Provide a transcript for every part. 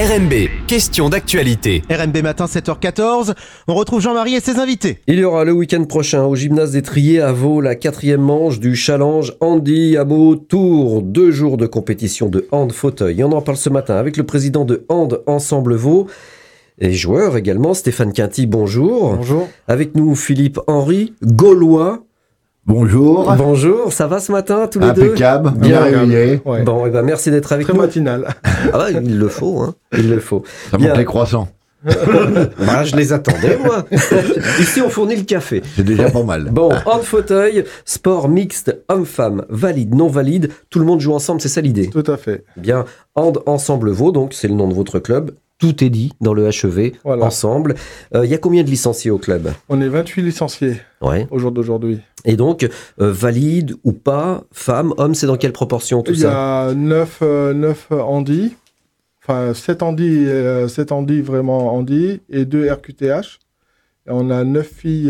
RMB, question d'actualité. RMB matin 7h14, on retrouve Jean-Marie et ses invités. Il y aura le week-end prochain au gymnase des Triers à Vaud la 4e manche du challenge Handi Hameau Tour. 2 jours de compétition de hand fauteuil. Et on en parle ce matin avec le président de Hand Ensemble Vaud et joueur également, Stéphane Quinty, bonjour. Bonjour. Avec nous Philippe Henry, Gaulois. Bonjour. Bonjour, ça va ce matin tous les deux? Impeccable, bien réveillé. Ouais. Bon, et ben merci d'être avec Très nous. matinal. Ah bah, il le faut, hein. Il le faut. Ça Bien. monte les croissants. Bah, je les attendais, moi. Ici, on fournit le café. C'est déjà pas mal. Bon, hand fauteuil, sport mixte, homme-femme, valide, non valide, tout le monde joue ensemble, c'est ça l'idée. Tout à fait. Bien, Hand Ensemble Vaud, donc c'est le nom de votre club. Tout est dit dans le HEV, Voilà. ensemble. Il y a combien de licenciés au club? On est 28 licenciés Ouais. au jour d'aujourd'hui. Et donc, valide ou pas, femme, homme, c'est dans quelle proportion tout Il y ça? a 9 handis, enfin 7 handis vraiment handis et 2 RQTH. Et on a 9 filles,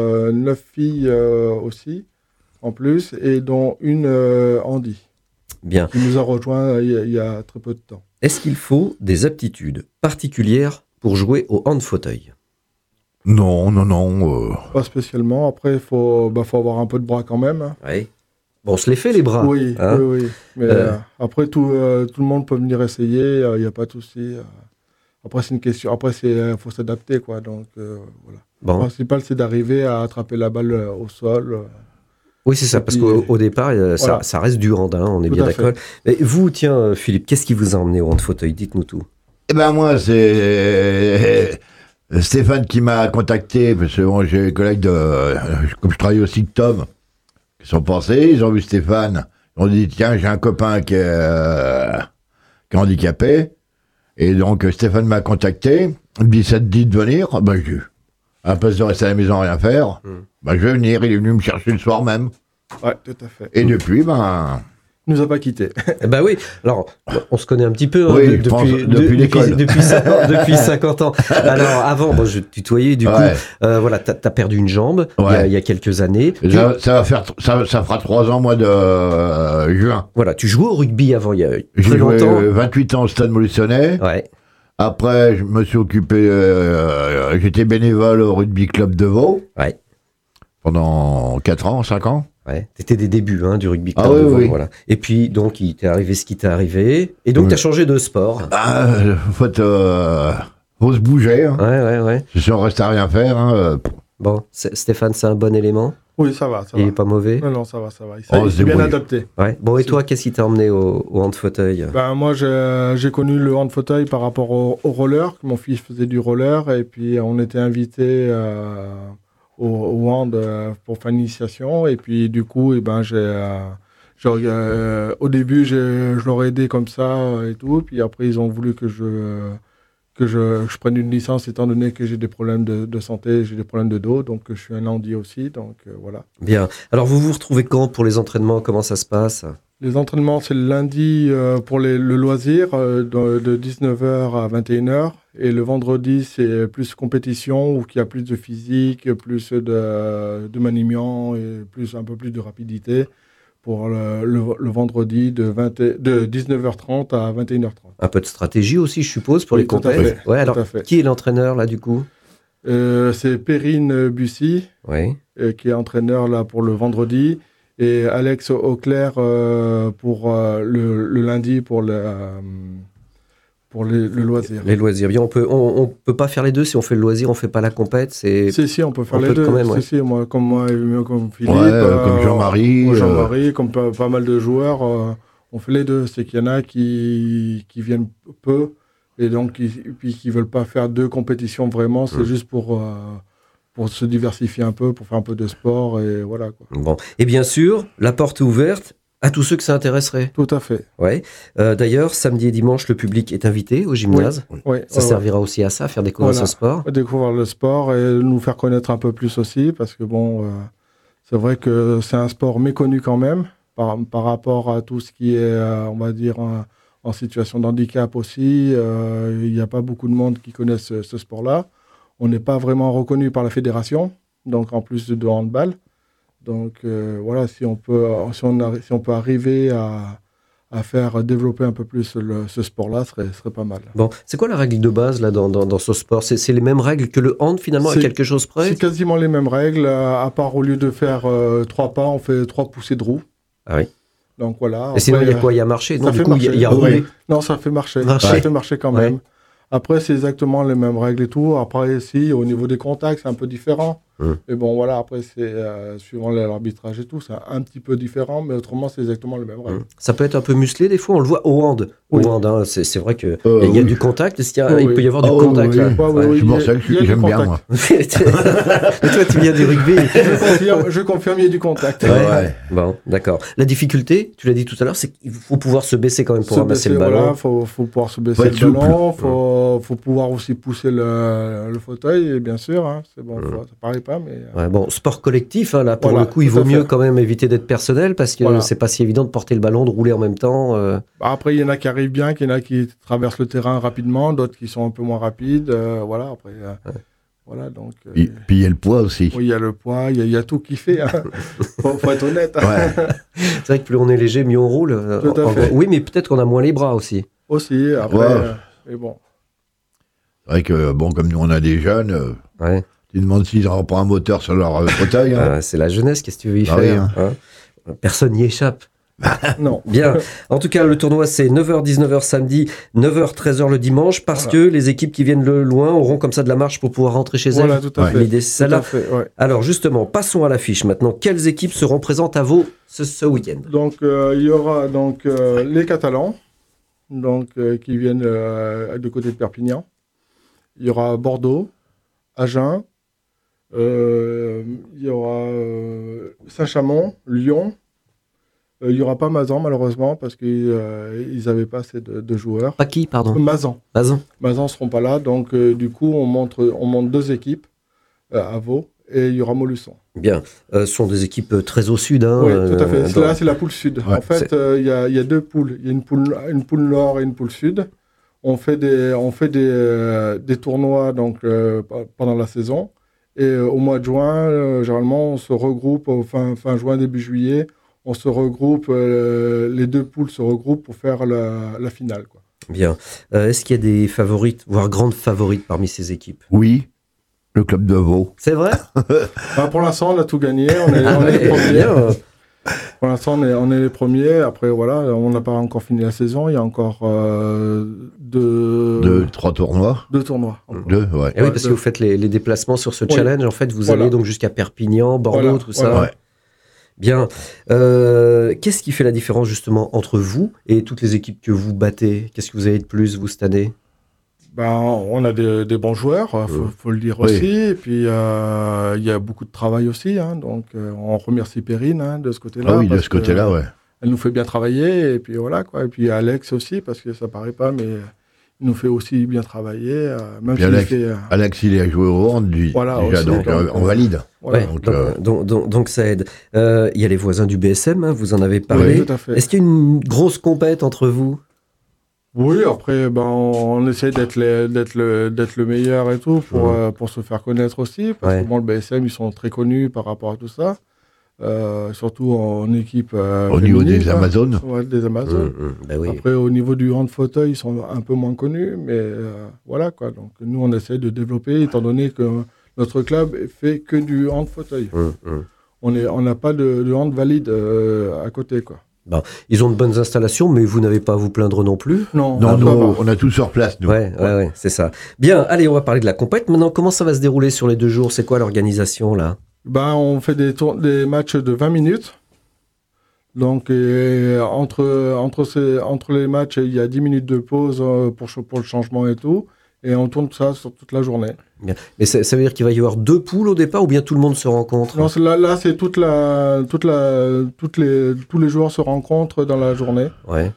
aussi en plus, et dont une handi Bien. qui nous a rejoint il y a très peu de temps. Est-ce qu'il faut des aptitudes particulières pour jouer au hand fauteuil? Non. Pas spécialement. Après, il faut avoir un peu de bras quand même. Hein. Oui. Bon, on se les fait les bras. Oui, hein. oui. Mais après, tout le monde peut venir essayer. Il n'y a pas de souci. Après, c'est une question. Après, faut s'adapter, quoi. Donc, voilà. Bon. Le principal, c'est d'arriver à attraper la balle au sol. Oui, c'est ça, Et parce puis, qu'au départ, voilà. ça reste du hand, hein, on est Tout bien à d'accord. Et vous, tiens, Philippe, qu'est-ce qui vous a emmené au hand fauteuil? Dites-nous tout. Eh ben moi, c'est Stéphane qui m'a contacté, parce que bon, j'ai des collègues comme je travaille aussi de Tom, qui sont passés, ils ont vu Stéphane, ils ont dit, tiens, j'ai un copain qui est handicapé, et donc Stéphane m'a contacté, il me dit, ça te dit de venir? Ben, à la place de rester à la maison à rien faire, ben, je vais venir, il est venu me chercher le soir même, Ouais, tout à fait. et depuis, ben... Il nous a pas quittés. Eh ben oui, alors, on se connaît un petit peu hein, Oui, je pense, depuis l'école. Depuis 50 ans. Alors, avant, bon, je tutoyais, du Ouais. coup, voilà, t'as perdu une jambe Ouais. il y a quelques années. Ça fera 3 ans, mois de juin. Voilà, tu jouais au rugby avant, il y a J'ai très joué longtemps. 28 ans au Stade Moulissonnais. Ouais, Après, je me suis occupé, j'étais bénévole au rugby club de Vaud ouais. pendant 4 ans, 5 ans. Ouais, t'étais des débuts hein, du rugby club Ah oui, de Vaud, oui. voilà. Et puis, donc, il t'est arrivé ce qui t'est arrivé. Et donc, Oui. t'as changé de sport. En fait, faut se bouger. Hein. Ouais. Si on reste à rien faire, hein, Bon, Stéphane, c'est un bon élément. Oui, ça va. Il est pas mauvais. Non, ça va. On Il se s'est bien débrouille. adapté. Ouais. Bon, et toi, qu'est-ce qui t'a emmené au hand fauteuil? Ben, moi, j'ai connu le hand fauteuil par rapport au roller. Mon fils faisait du roller et puis on était invité au hand pour faire l'initiation. Et puis, du coup, au début, je leur ai aidé comme ça et tout. Puis après, ils ont voulu que je prenne une licence étant donné que j'ai des problèmes de santé, j'ai des problèmes de dos. Donc, je suis un handi aussi. Donc, voilà. Bien. Alors, vous vous retrouvez quand pour les entraînements? Comment ça se passe? Les entraînements, c'est le lundi pour le loisir, de 19h à 21h. Et le vendredi, c'est plus compétition, où il y a plus de physique, plus de maniement et un peu plus de rapidité pour le vendredi de 19h30 à 21h30. Un peu de stratégie aussi, je suppose, pour Oui, les tout à compètes. fait. Ouais, alors, Tout à fait. qui est l'entraîneur, là, du coup? C'est Perrine Bussy, Oui. qui est entraîneur là, pour le vendredi. Et Alex Auclair pour le lundi pour le loisir. Les loisirs. Bien, on peut pas faire les deux. Si on fait le loisir, on fait pas la compète. Si, on peut faire on les peut deux. quand même, ouais. Si, moi, comme Philippe, comme Jean-Marie. Jean-Marie, comme pas mal de joueurs, on fait les deux. C'est qu'il y en a qui viennent peu et donc qui veulent pas faire 2 compétitions vraiment. C'est juste pour se diversifier un peu, pour faire un peu de sport et voilà, quoi. Bon. Et bien sûr, la porte est ouverte à tous ceux que ça intéresserait. Tout à fait. Ouais. D'ailleurs, samedi et dimanche, le public est invité au gymnase. Oui, Ça servira aussi à ça, à faire découvrir Voilà. ce sport. Découvrir le sport et nous faire connaître un peu plus aussi, parce que bon, c'est vrai que c'est un sport méconnu quand même, par rapport à tout ce qui est, on va dire, en situation de handicap aussi. Il n'y a pas beaucoup de monde qui connaissent ce sport-là. On n'est pas vraiment reconnu par la fédération, donc en plus de handball. Donc voilà, si on peut arriver à à faire développer un peu plus ce sport-là serait pas mal. Bon, c'est quoi la règle de base là dans ce sport ? C'est les mêmes règles que le hand finalement, à C'est- quelque chose près ? C'est quasiment les mêmes règles, à part au lieu de faire 3 pas, on fait 3 poussées de roue. Ah oui. Donc voilà. Et sinon, il y a Après, quoi ? Il y a marché ? Non, ça du fait coup, il y a marcher. roulé. Oui. Non, ça fait marcher. Marcher. Ça fait marcher quand Ouais. même. Après, c'est exactement les mêmes règles et tout. Après, si, au niveau des contacts, c'est un peu différent. Mais bon, voilà, après, c'est suivant l'arbitrage et tout, c'est un petit peu différent, mais autrement, c'est exactement les mêmes règles. Ça peut être un peu musclé des fois, on le voit au hand. Oui. Au hand, hein, c'est vrai qu'il il y a oui. du contact. Il Oui. peut y avoir du Oh, contact oui. là. Ouais, Ouais. oui. C'est pour ça il y a que du j'aime bien, contact. moi. Et toi, tu viens du rugby. Je confirme, il y a du contact. Ouais. Ouais. Bon, d'accord. La difficulté, tu l'as dit tout à l'heure, c'est qu'il faut pouvoir se baisser quand même pour Se ramasser baisser, le ballon. voilà, faut pouvoir se baisser Faut être le ballon, souple. faut pouvoir aussi pousser le fauteuil, et bien sûr, hein, c'est bon, ça paraît pas, mais Ouais, bon, sport collectif, hein, là, pour Voilà, le coup, il tout vaut à mieux fait. quand même éviter d'être personnel parce que Voilà. c'est pas si évident de porter le ballon, de rouler en même temps. Après, il y en a qui arrivent bien, il y en a qui traversent le terrain rapidement, d'autres qui sont un peu moins rapides, voilà, après, voilà, donc... Puis il y a le poids aussi. oui, il y a le poids, il y a tout qui fait, hein. faut être honnête. Hein. Ouais. C'est vrai que plus on est léger, mieux on roule. Tout à fait. Oui, mais peut-être qu'on a moins les bras aussi. Aussi, après, Ouais. mais bon. C'est vrai que, bon, comme nous, on a des jeunes, Ouais. tu demandes s'ils n'auront pas un moteur sur leur fauteuil. Hein. C'est la jeunesse, qu'est-ce que tu veux y Ah faire oui, hein Personne n'y échappe. Non. Bien. En tout cas, le tournoi, c'est 9h-19h samedi, 9h-13h le dimanche, parce Voilà. que les équipes qui viennent de loin auront comme ça de la marche pour pouvoir rentrer chez Voilà, elles. tout à Ouais. fait. L'idée, c'est Tout à celle-là. fait, ouais. Alors, justement, passons à l'affiche maintenant. Quelles équipes seront présentes à Vaud ce week-end ? Donc, il y aura donc, les Catalans, donc, qui viennent de côté de Perpignan. Il y aura Bordeaux, Agen, il y aura Saint-Chamond, Lyon. Il n'y aura pas Mazan, malheureusement, parce qu'ils n'avaient pas assez de joueurs. Pas qui, pardon Mazan. Mazan. Mazan ne seront pas là, donc du coup, on monte 2 équipes à Vaud, et il y aura Molusson. Bien. Ce sont des équipes très au sud. Hein, Oui, tout à fait. dans- Là, c'est la poule sud. Ouais, en fait, il y a 2 poules. Il y a une poule nord et une poule sud. On fait des tournois donc, pendant la saison. Et au mois de juin, généralement, on se regroupe, fin juin, début juillet, on se regroupe, les 2 poules se regroupent pour faire la finale, quoi. Bien. Est-ce qu'il y a des favorites, voire grandes favorites parmi ces équipes ? Oui, le club de Vaud. C'est vrai Pour l'instant, on a tout gagné. On est les Ouais, premiers. bien. Pour l'instant, on est les premiers. Après, voilà, on n'a pas encore fini la saison. Il y a encore 3 tournois. 2 tournois. encore. 2, ouais. Et oui, parce que vous faites les déplacements sur ce Oui. challenge. En fait, vous Voilà. allez donc jusqu'à Perpignan, Bordeaux, Voilà, tout ça. voilà. Ouais. Bien. Qu'est-ce qui fait la différence justement entre vous et toutes les équipes que vous battez ? Qu'est-ce que vous avez de plus, vous, cette année ? On a des bons joueurs, faut le dire Oui. aussi. Et puis, il y a beaucoup de travail aussi. Hein, donc, on remercie Perrine de ce côté-là. Ah oui, de parce ce côté-là, que ouais. Elle nous fait bien travailler. Et puis, voilà, quoi. Et puis, Alex aussi, parce que ça paraît pas, mais il nous fait aussi bien travailler. Même Puis s'il Alex, fait... Alex, il a joué au hand, lui. Voilà, déjà, aussi, donc donc, on valide. voilà. Ouais, donc, donc ça aide. Il y a les voisins du BSM, hein, vous en avez parlé. Oui, tout à fait. Est-ce qu'il y a une grosse compète entre vous ? Oui, après, on essaie d'être le meilleur et tout pour se faire connaître aussi. Parce Ouais. que bon, le BSM, ils sont très connus par rapport à tout ça. Surtout en équipe. au niveau féminine, des quoi. Amazones. Ouais, des Amazones. Ben oui. Après, au niveau du hand fauteuil, ils sont un peu moins connus. Mais voilà, quoi. Donc, nous, on essaie de développer, étant donné que notre club fait que du hand fauteuil. On n'a pas de hand valide à côté, quoi. Ils ont de bonnes installations, mais vous n'avez pas à vous plaindre non plus. Non, Non, on nous, peut pas. on a tout sur place, nous. Ouais, c'est ça. Bien, allez, on va parler de la compète. Maintenant, comment ça va se dérouler sur les 2 jours ? C'est quoi l'organisation, là ? On fait des matchs de 20 minutes. Donc, entre les matchs, il y a 10 minutes de pause pour le changement et tout. Et on tourne ça sur toute la journée. Bien. Mais ça veut dire qu'il va y avoir 2 poules au départ ou bien tout le monde se rencontre ? Non, là c'est tous les joueurs se rencontrent dans la journée. Ouais.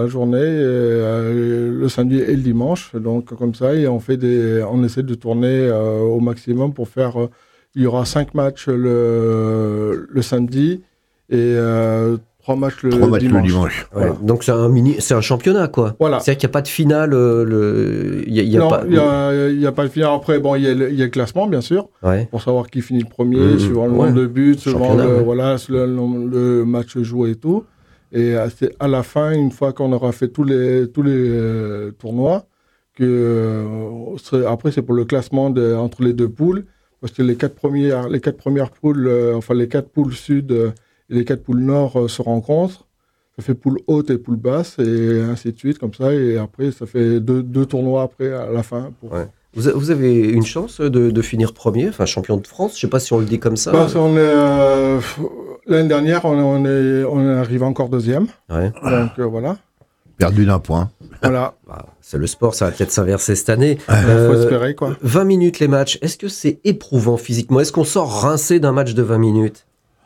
Le samedi et le dimanche. Donc, comme ça, et on essaie de tourner au maximum pour faire... il y aura 5 matchs le samedi et 3 matchs le 3 matchs dimanche. le dimanche. Ouais. Voilà. Donc c'est un championnat, quoi. Voilà. C'est-à-dire qu'il n'y a pas de finale. Il y a Non, pas... il y a pas de finale. Après, il y a le classement, bien sûr, Ouais. pour savoir qui finit le premier, suivant le nombre de buts, suivant Championnat, ouais. le match joué et tout. Et c'est à la fin, une fois qu'on aura fait tous les tournois, que après c'est pour le classement entre les deux poules, parce que les quatre premières poules, les 4 poules sud et les 4 poules nord se rencontrent. Ça fait poule haute et poule basse et ainsi de suite comme ça. Et après, ça fait deux tournois après à la fin. Ouais. Vous avez une chance de finir premier, enfin champion de France. Je sais pas si on le dit comme ça. L'année dernière, on est arrivé encore deuxième. Ouais. Donc voilà. Perdu d'un point. Voilà. C'est le sport, ça va peut-être s'inverser cette année. Faut espérer quoi. 20 minutes les matchs. Est-ce que c'est éprouvant physiquement? Est-ce qu'on sort rincé d'un match de 20 minutes?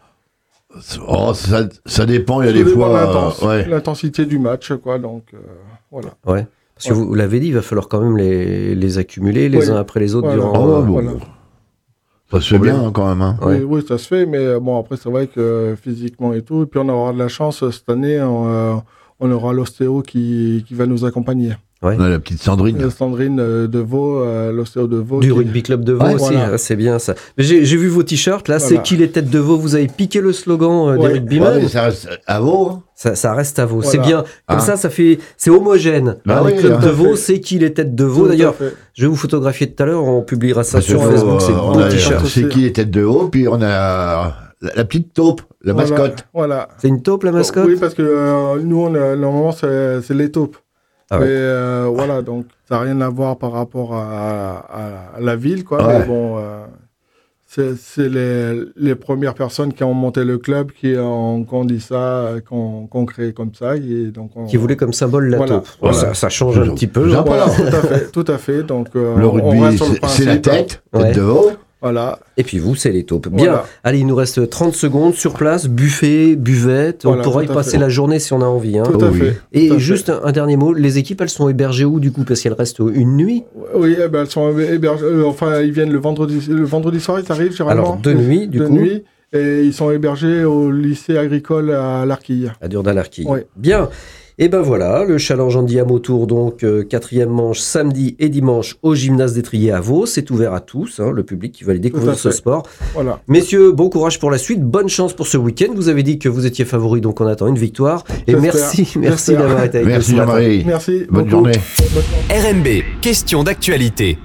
Ça dépend, il y a des fois... l'intensité du match, quoi, donc voilà. Ouais, parce que vous l'avez dit, il va falloir quand même les accumuler les uns après les autres durant... Ça se fait bien quand même. Hein. Oui, ça se fait, mais bon, après, c'est vrai que physiquement et tout, et puis on aura de la chance, cette année, on aura l'ostéo qui va nous accompagner. Ouais. La petite Sandrine. La Sandrine de Vaud, l'ostéo de Vaud. Du rugby club de Vaud aussi, voilà. C'est bien ça. Mais j'ai vu vos t-shirts, là, c'est qui les têtes de Vaud? Vous avez piqué le slogan des rugbymen. Ouais, ça reste à Vaud. Hein. Ça reste à Vaud, c'est bien. Comme ça c'est homogène. Les clubs de Vaud, c'est qui les têtes de Vaud. D'ailleurs, je vais vous photographier tout à l'heure, on publiera ça sur Facebook, c'est beau t-shirt. C'est qui les têtes de Vaud, puis on a la petite taupe, la mascotte. Voilà. C'est une taupe, la mascotte? Oui, parce que nous, normalement, c'est les taupes. Ah ouais. Mais voilà, donc ça n'a rien à voir par rapport à la ville, quoi. Ouais. Mais bon, c'est les premières personnes qui ont monté le club qui ont dit ça, qui ont créé comme ça. Et donc qui voulaient comme symbole la taupe. Voilà. Ça change un petit peu. Voilà, tout à fait. Donc, le rugby, c'est la tête de haut. Voilà. Et puis vous, c'est les taupes. Bien. Voilà. Allez, il nous reste 30 secondes sur place, buffet, buvette. On pourra y passer la journée si on a envie. Hein. Tout à fait. Et juste un dernier mot, les équipes, elles sont hébergées où du coup? Parce qu'elles restent une nuit? Oui, elles sont hébergées. Ils viennent le vendredi soir, ils arrivent généralement. Alors, de nuit, du coup. Nuit. Et ils sont hébergés au lycée agricole à l'Arquille. À Durda-l'Arquille. Oui. Bien. Et ben voilà, le challenge Andy Hameau Tour, donc 4e manche samedi et dimanche au gymnase d'Étrier à Vaud. C'est ouvert à tous, le public qui va aller découvrir ce sport. Voilà. Messieurs, bon courage pour la suite, bonne chance pour ce week-end. Vous avez dit que vous étiez favoris, donc on attend une victoire. Et merci d'avoir été avec nous. Merci Jean-Marie. Merci. Bonne journée. RMB, question d'actualité.